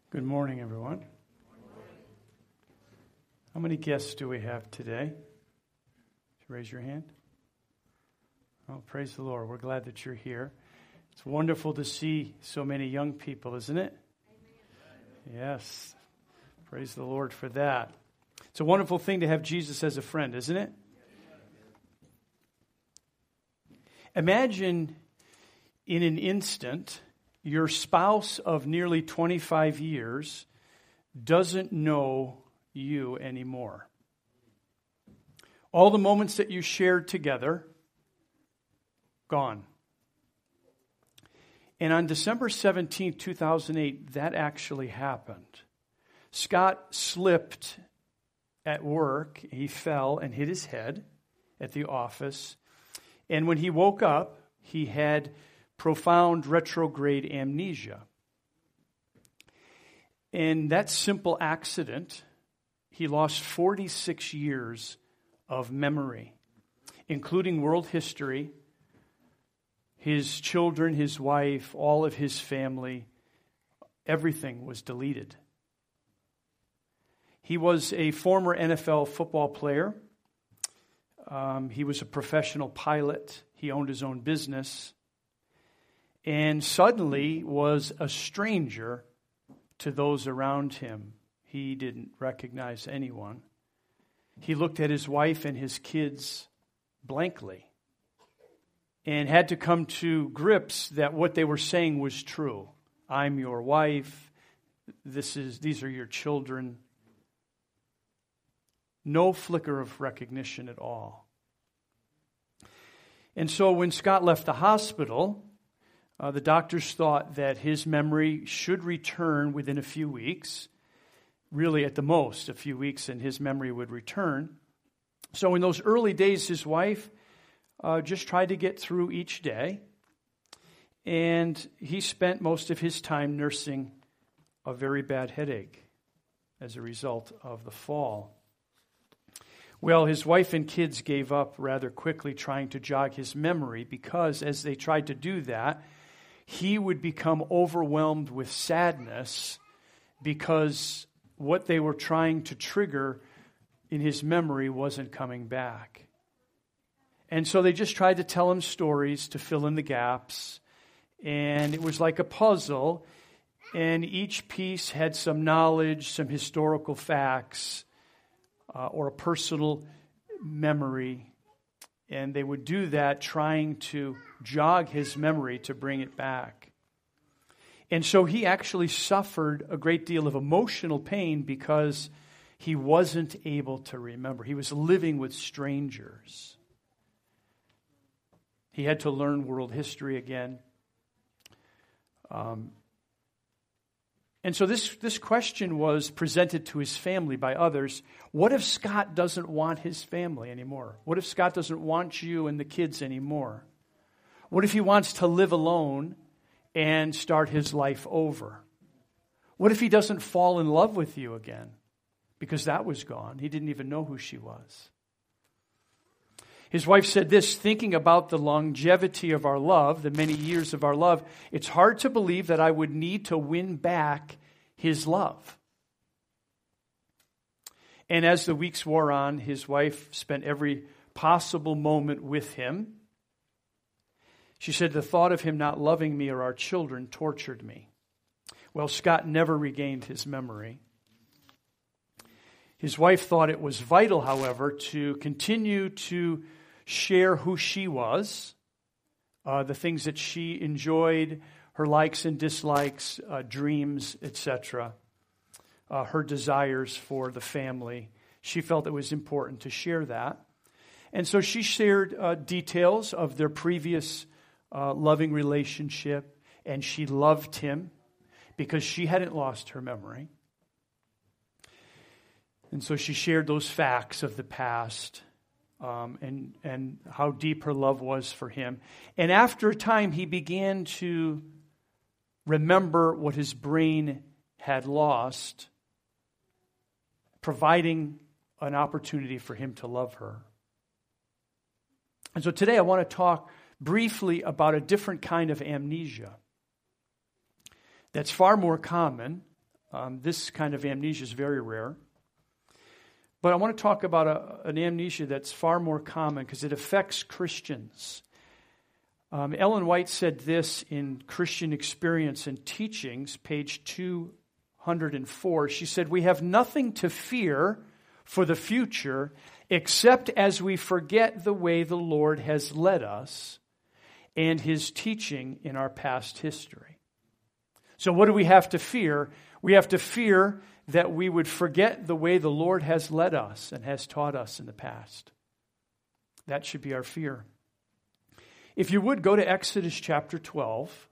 Good morning, everyone. How many guests do we have today? Raise your hand. Oh, praise the Lord. We're glad that you're here. It's wonderful to see so many young people, isn't it? Yes. Praise the Lord for that. It's a wonderful thing to have Jesus as a friend, isn't it? Imagine in an instant your spouse of nearly 25 years doesn't know you anymore. All the moments that you shared together, gone. And on December 17, 2008, that actually happened. Scott slipped at work. He fell and hit his head at the office. And when he woke up, he had profound retrograde amnesia. In that simple accident, he lost 46 years of memory, including world history, his children, his wife, all of his family. Everything was deleted. He was a former NFL football player. He was a professional pilot. He owned his own business. And suddenly was a stranger to those around him. He didn't recognize anyone. He looked at his wife and his kids blankly and had to come to grips that what they were saying was true. I'm your wife. These are your children. No flicker of recognition at all. And so when Scott left the hospital, the doctors thought that his memory should return within a few weeks. Really, at the most, a few weeks, and his memory would return. So in those early days, his wife just tried to get through each day. And he spent most of his time nursing a very bad headache as a result of the fall. Well, his wife and kids gave up rather quickly trying to jog his memory because as they tried to do that, he would become overwhelmed with sadness because what they were trying to trigger in his memory wasn't coming back. And so they just tried to tell him stories to fill in the gaps. And it was like a puzzle. And each piece had some knowledge, some historical facts, or a personal memory. And they would do that trying to jog his memory to bring it back. And so he actually suffered a great deal of emotional pain because he wasn't able to remember. He was living with strangers. He had to learn world history again. And so this question was presented to his family by others. What if Scott doesn't want his family anymore? What if Scott doesn't want you and the kids anymore? What if he wants to live alone and start his life over? What if he doesn't fall in love with you again? Because that was gone. He didn't even know who she was. His wife said this, thinking about the longevity of our love, the many years of our love, it's hard to believe that I would need to win back his love. And as the weeks wore on, his wife spent every possible moment with him. She said, the thought of him not loving me or our children tortured me. Well, Scott never regained his memory. His wife thought it was vital, however, to continue to share who she was, the things that she enjoyed, her likes and dislikes, dreams, etc., her desires for the family. She felt it was important to share that. And so she shared details of their previous loving relationship, and she loved him because she hadn't lost her memory. And so she shared those facts of the past. And how deep her love was for him. And after a time, he began to remember what his brain had lost, providing an opportunity for him to love her. And so today I want to talk briefly about a different kind of amnesia that's far more common This kind of amnesia is very rare. But I want to talk about an amnesia that's far more common because it affects Christians. Ellen White said this in Christian Experience and Teachings, page 204. She said, "We have nothing to fear for the future except as we forget the way the Lord has led us and His teaching in our past history." So what do we have to fear? We have to fear that we would forget the way the Lord has led us and has taught us in the past. That should be our fear. If you would, go to Exodus chapter 12.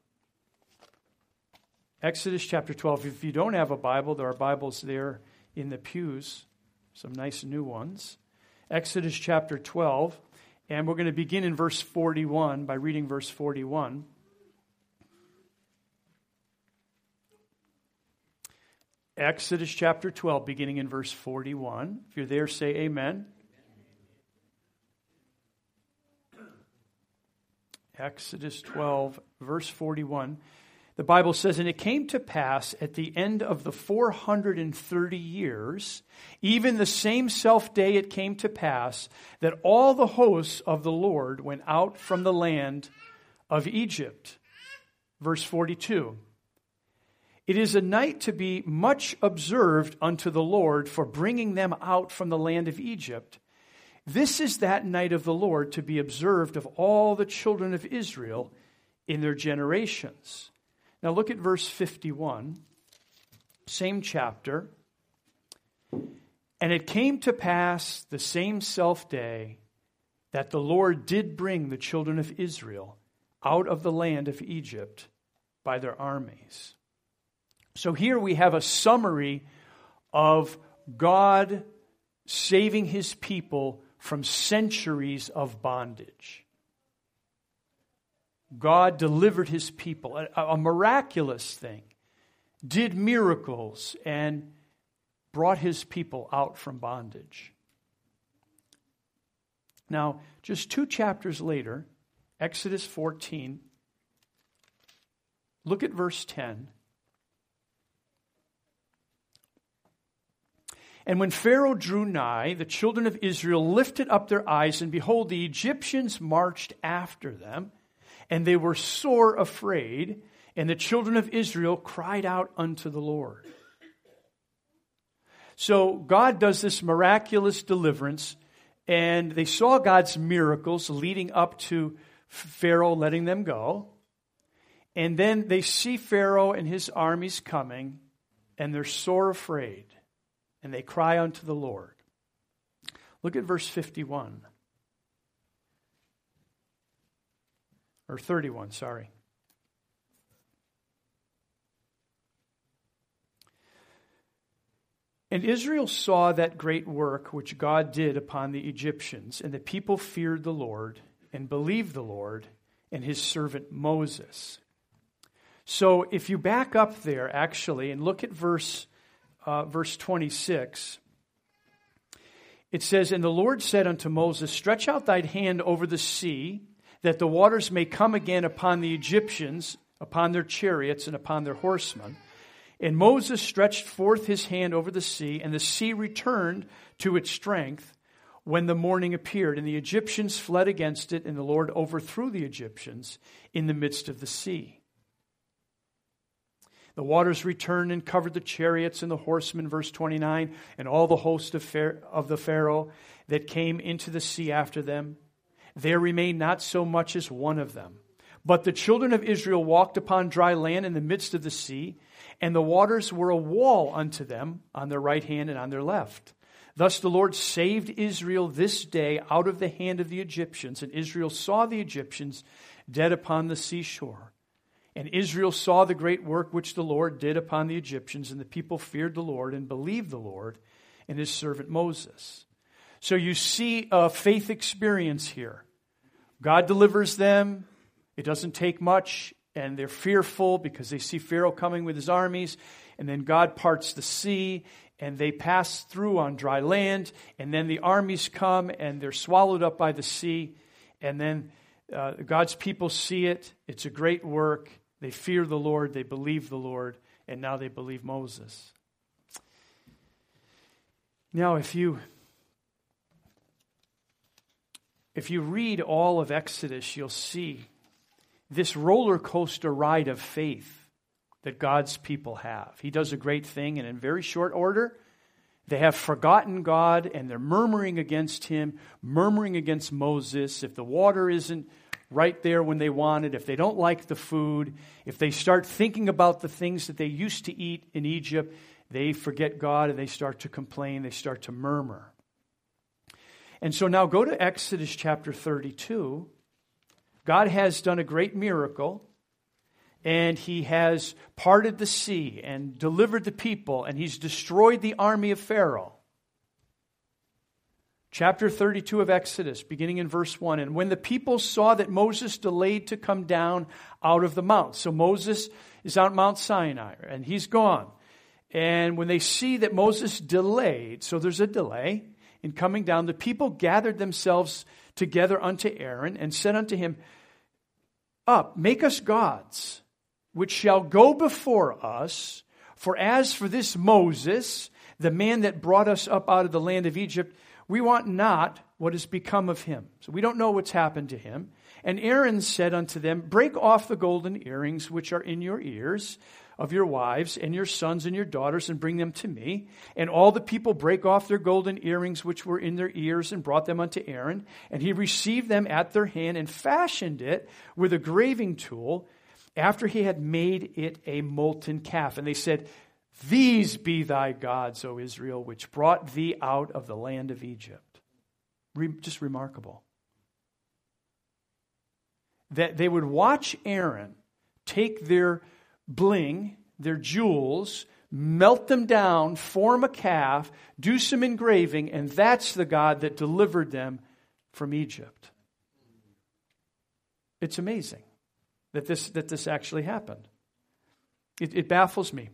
Exodus chapter 12. If you don't have a Bible, there are Bibles there in the pews, some nice new ones. Exodus chapter 12, and we're going to begin in verse 41 by reading verse 41. Exodus chapter 12, beginning in verse 41. If you're there, say amen. Exodus 12, verse 41. The Bible says, "And it came to pass at the end of the 430 years, even the same self-day it came to pass, that all the hosts of the Lord went out from the land of Egypt." Verse 42. "It is a night to be much observed unto the Lord for bringing them out from the land of Egypt. This is that night of the Lord to be observed of all the children of Israel in their generations." Now look at verse 51, same chapter. "And it came to pass the same self-day that the Lord did bring the children of Israel out of the land of Egypt by their armies." So here we have a summary of God saving His people from centuries of bondage. God delivered His people, a miraculous thing, did miracles, and brought His people out from bondage. Now, just 2 chapters later, Exodus 14, look at verse 10. "And when Pharaoh drew nigh, the children of Israel lifted up their eyes, and behold, the Egyptians marched after them, and they were sore afraid, and the children of Israel cried out unto the Lord." So God does this miraculous deliverance, and they saw God's miracles leading up to Pharaoh letting them go. And then they see Pharaoh and his armies coming, and they're sore afraid. And they cry unto the Lord. Look at verse 51. Or 31, sorry. "And Israel saw that great work which God did upon the Egyptians, and the people feared the Lord, and believed the Lord and His servant Moses." So if you back up there, actually, and look at verse 26, it says, "And the Lord said unto Moses, Stretch out thine hand over the sea, that the waters may come again upon the Egyptians, upon their chariots, and upon their horsemen. And Moses stretched forth his hand over the sea, and the sea returned to its strength when the morning appeared. And the Egyptians fled against it, and the Lord overthrew the Egyptians in the midst of the sea. The waters returned and covered the chariots and the horsemen," verse 29, "and all the host of the Pharaoh that came into the sea after them. There remained not so much as one of them. But the children of Israel walked upon dry land in the midst of the sea, and the waters were a wall unto them on their right hand and on their left. Thus the Lord saved Israel this day out of the hand of the Egyptians, and Israel saw the Egyptians dead upon the seashore. And Israel saw the great work which the Lord did upon the Egyptians, and the people feared the Lord and believed the Lord and His servant Moses." So you see a faith experience here. God delivers them. It doesn't take much, and they're fearful because they see Pharaoh coming with his armies. And then God parts the sea, and they pass through on dry land. And then the armies come, and they're swallowed up by the sea. And then God's people see it. It's a great work. They fear the Lord. They believe the Lord. And now they believe Moses. Now, if you read all of Exodus, you'll see this roller coaster ride of faith that God's people have. He does a great thing, and in very short order, they have forgotten God, and they're murmuring against Him, murmuring against Moses. If the water isn't right there when they want it, if they don't like the food, if they start thinking about the things that they used to eat in Egypt, they forget God and they start to complain, they start to murmur. And so now go to Exodus chapter 32. God has done a great miracle, and He has parted the sea and delivered the people, and He's destroyed the army of Pharaoh. Chapter 32 of Exodus, beginning in verse 1. And when the people saw that Moses delayed to come down out of the mount. So Moses is on Mount Sinai, and he's gone. And when they see that Moses delayed, so there's a delay in coming down, the people gathered themselves together unto Aaron and said unto him, Up, make us gods, which shall go before us. For as for this Moses, the man that brought us up out of the land of Egypt, we want not what has become of him. So we don't know what's happened to him. And Aaron said unto them, Break off the golden earrings which are in your ears of your wives and your sons and your daughters, and bring them to me. And all the people brake off their golden earrings which were in their ears, and brought them unto Aaron. And he received them at their hand, and fashioned it with a graving tool, after he had made it a molten calf. And they said, These be thy gods, O Israel, which brought thee out of the land of Egypt. Just remarkable. That they would watch Aaron take their bling, their jewels, melt them down, form a calf, do some engraving, and that's the God that delivered them from Egypt. It's amazing that this actually happened. It baffles me.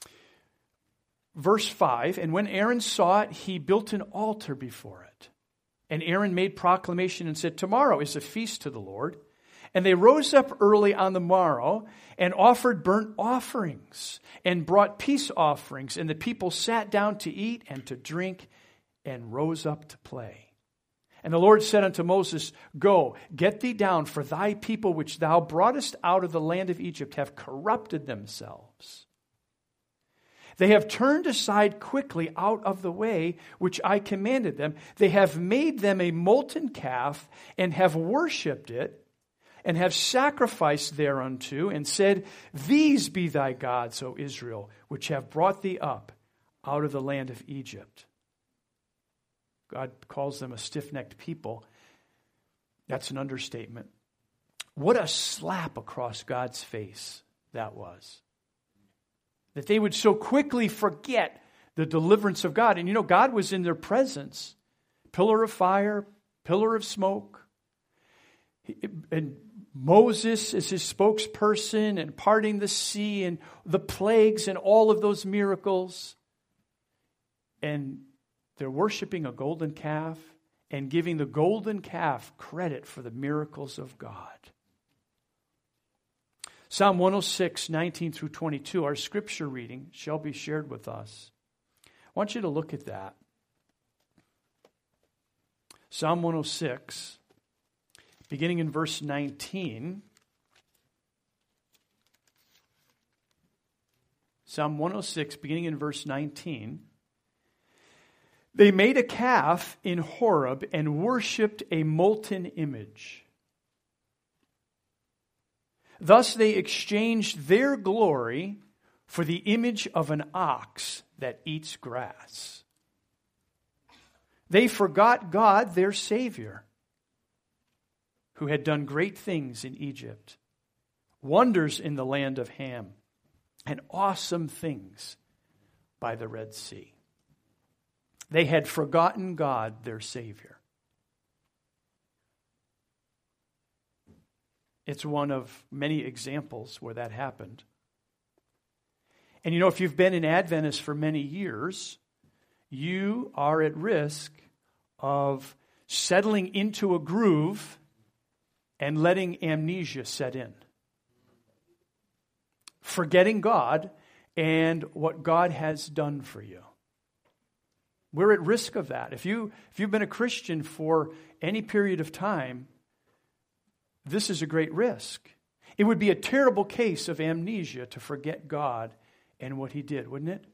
Verse 5, And when Aaron saw it, he built an altar before it. And Aaron made proclamation and said, Tomorrow is a feast to the Lord. And they rose up early on the morrow and offered burnt offerings and brought peace offerings. And the people sat down to eat and to drink and rose up to play. And the Lord said unto Moses, Go, get thee down, for thy people which thou broughtest out of the land of Egypt have corrupted themselves. They have turned aside quickly out of the way which I commanded them. They have made them a molten calf and have worshipped it, and have sacrificed thereunto, and said, These be thy gods, O Israel, which have brought thee up out of the land of Egypt. God calls them a stiff-necked people. That's an understatement. What a slap across God's face that was. That they would so quickly forget the deliverance of God. And you know, God was in their presence. Pillar of fire, pillar of smoke. And Moses is his spokesperson, and parting the sea and the plagues and all of those miracles. And they're worshiping a golden calf and giving the golden calf credit for the miracles of God. Psalm 106, 19 through 22, our scripture reading shall be shared with us. I want you to look at that. Psalm 106. Beginning in verse 19, Psalm 106, beginning in verse 19, They made a calf in Horeb and worshipped a molten image. Thus they exchanged their glory for the image of an ox that eats grass. They forgot God, their Savior, who had done great things in Egypt, wonders in the land of Ham, and awesome things by the Red Sea. They had forgotten God, their Savior. It's one of many examples where that happened. And you know, if you've been an Adventist for many years, you are at risk of settling into a groove and letting amnesia set in. Forgetting God and what God has done for you. We're at risk of that. If you've been a Christian for any period of time, this is a great risk. It would be a terrible case of amnesia to forget God and what He did, wouldn't it?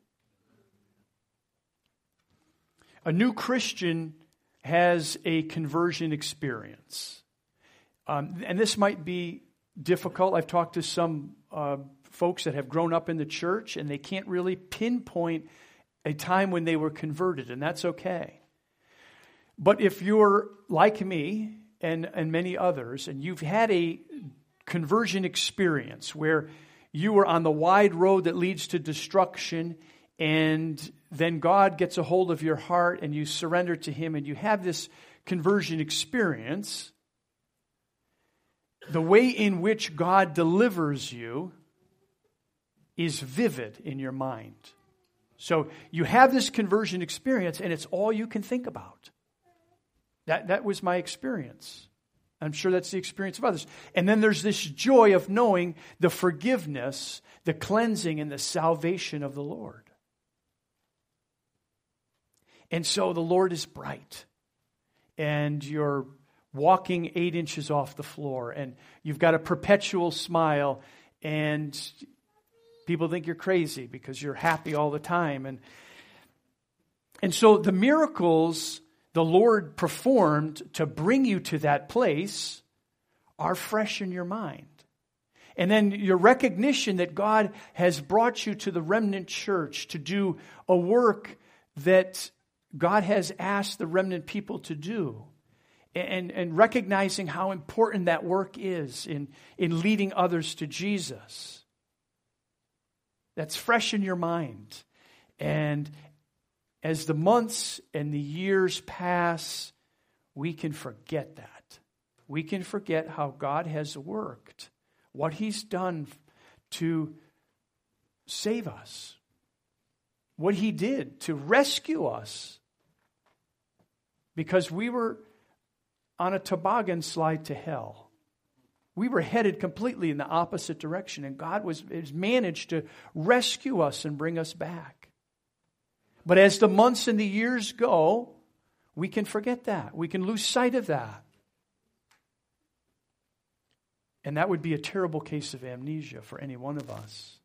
A new Christian has a conversion experience. And this might be difficult. I've talked to some folks that have grown up in the church, and they can't really pinpoint a time when they were converted, and that's okay. But if you're like me and many others, and you've had a conversion experience where you were on the wide road that leads to destruction, and then God gets a hold of your heart and you surrender to Him and you have this conversion experience, the way in which God delivers you is vivid in your mind. So you have this conversion experience and it's all you can think about. That was my experience. I'm sure that's the experience of others. And then there's this joy of knowing the forgiveness, the cleansing, and the salvation of the Lord. And so the Lord is bright. And you're walking 8 inches off the floor. And you've got a perpetual smile. And people think you're crazy because you're happy all the time. And so the miracles the Lord performed to bring you to that place are fresh in your mind. And then your recognition that God has brought you to the remnant church to do a work that God has asked the remnant people to do. And recognizing how important that work is in leading others to Jesus. That's fresh in your mind. And as the months and the years pass, we can forget that. We can forget how God has worked, what He's done to save us, what He did to rescue us, because we were on a toboggan slide to hell. We were headed completely in the opposite direction, and God has managed to rescue us and bring us back. But as the months and the years go, we can forget that. We can lose sight of that. And that would be a terrible case of amnesia for any one of us.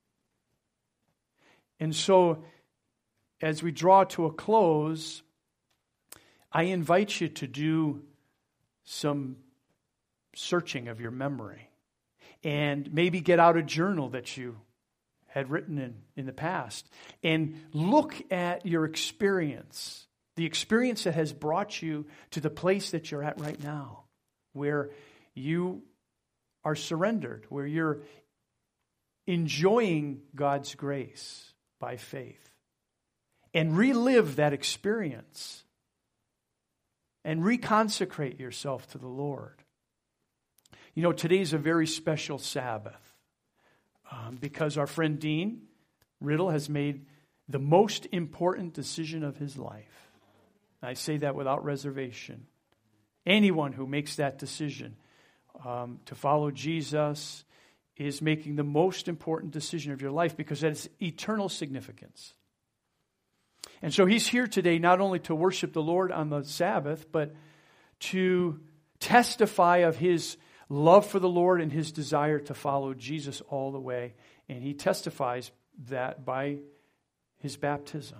And so, as we draw to a close, I invite you to do some searching of your memory. And maybe get out a journal that you had written in the past. And look at your experience. The experience that has brought you to the place that you're at right now. Where you are surrendered. Where you're enjoying God's grace by faith. And relive that experience. And reconsecrate yourself to the Lord. You know, today's a very special Sabbath. Because our friend Dean Riddle has made the most important decision of his life. I say that without reservation. Anyone who makes that decision to follow Jesus is making the most important decision of your life, because it has eternal significance. And so he's here today not only to worship the Lord on the Sabbath, but to testify of his love for the Lord and his desire to follow Jesus all the way. And he testifies that by his baptism.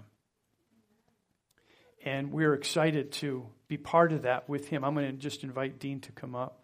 And we're excited to be part of that with him. I'm going to just invite Dean to come up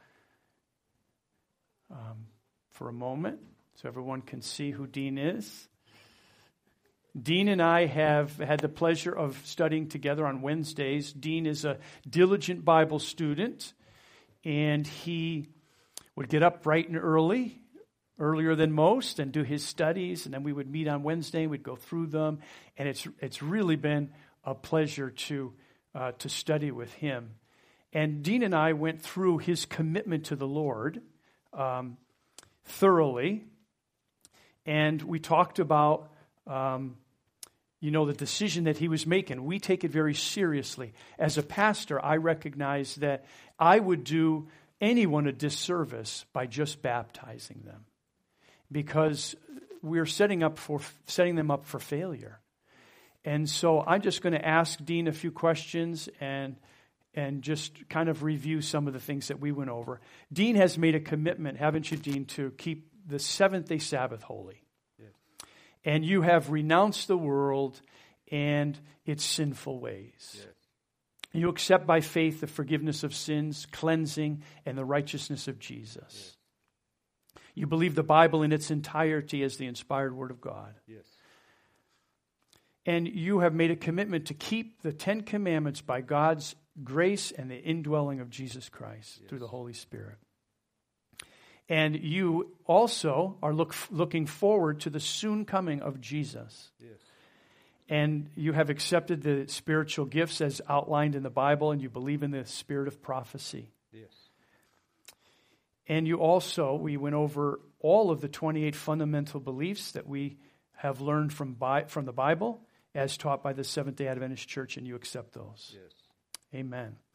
for a moment so everyone can see who Dean is. Dean and I have had the pleasure of studying together on Wednesdays. Dean is a diligent Bible student, and he would get up bright and early, earlier than most, and do his studies, and then we would meet on Wednesday, we'd go through them, and it's really been a pleasure to study with him. And Dean and I went through his commitment to the Lord thoroughly, and we talked about the decision that he was making. We take it very seriously. As a pastor, I recognize that I would do anyone a disservice by just baptizing them, because we're setting them up for failure. And so I'm just going to ask Dean a few questions and just kind of review some of the things that we went over. Dean has made a commitment, haven't you, Dean, to keep the seventh-day Sabbath holy. Yes. And you have renounced the world and its sinful ways. Yes. You accept by faith the forgiveness of sins, cleansing, and the righteousness of Jesus. Yes. You believe the Bible in its entirety as the inspired Word of God. Yes. And you have made a commitment to keep the 10 Commandments by God's grace and the indwelling of Jesus Christ through the Holy Spirit. And you also are looking forward to the soon coming of Jesus. Yes. And you have accepted the spiritual gifts as outlined in the Bible, and you believe in the spirit of prophecy. Yes. And you also, we went over all of the 28 fundamental beliefs that we have learned from the Bible as taught by the Seventh-day Adventist Church, and you accept those. Yes. Amen.